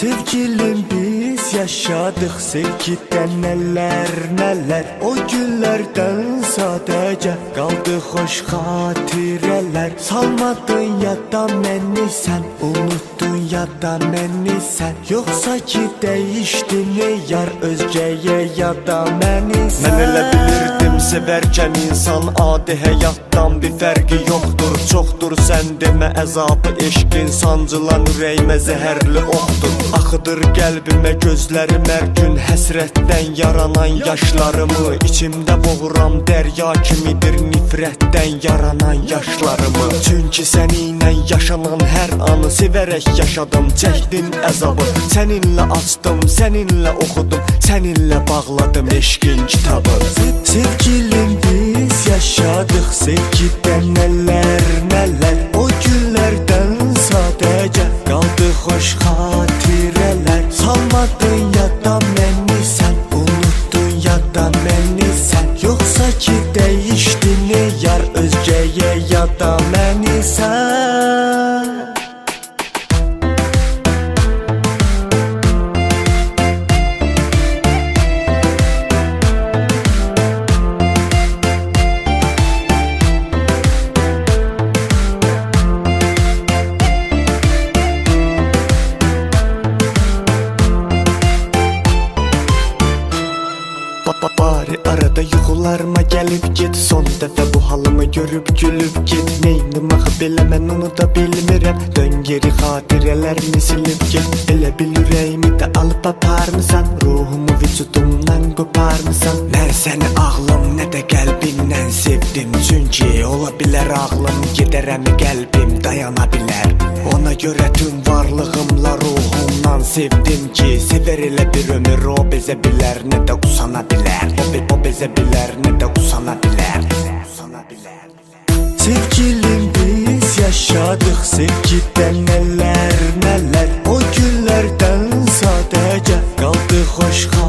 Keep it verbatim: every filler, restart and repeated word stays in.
Sevgilim biz yaşadık sevgiden neler neler. O günlerden sadece kaldı hoş hatireler. Salmadın ya da məni sen, unuttun ya da məni sen. Yoksa ki değiştin yar özgeye ya da məni sen. Mən elə bilirdim severken insan adi həyatdan bir fərqi yoktur. Çoktur sen demə əzabı eşqin, sancılan ürəyimə zəhərli oxdur. Axıdır qəlbimə gözlərim hər gün, həsrətdən yaranan yaşlarımı. İçimdə boğuram dərya kimidir nifrətdən yaranan yaşlarımı. Çünki səninlə yaşanan hər anı sevərək yaşadım, çəkdim əzabı. Səninlə açdım, səninlə oxudum, səninlə bağladım eşqin kitabı. Sevgilim biz yaşadık sevgidən nələr nələr. O günlərdən sadəcə qaldı xoş xatirələr. Salmadın ya da məni sen, unuttun ya da məni sen. Yoksa ki değiştin yar özgeye ya da məni sen. Bari arada yuxularıma gəlib git, son dəfə bu halımı görüb gülüb git. Neynim axı belə mən onu da bilmirəm, dön geri xatirələrini silib git. Elə bil ürəyimi də alıb aparmısan, ruhumu vücudumdan qoparmısan. Mən səni ağlım nə də qəlbimdən sevdim, çünki ola bilər ağlım gedərəm qəlbim dayana bilər. Ona görə tüm varlığımla ruhumdan sevdim ki, sever elə bir ömür o bezə bilər, nə də usana bilər. O bezə bilər, nə də usana bilər. Sevgilim biz yaşadık sevgidən nələr nələr. O günlərdən sadəcə qaldı xoş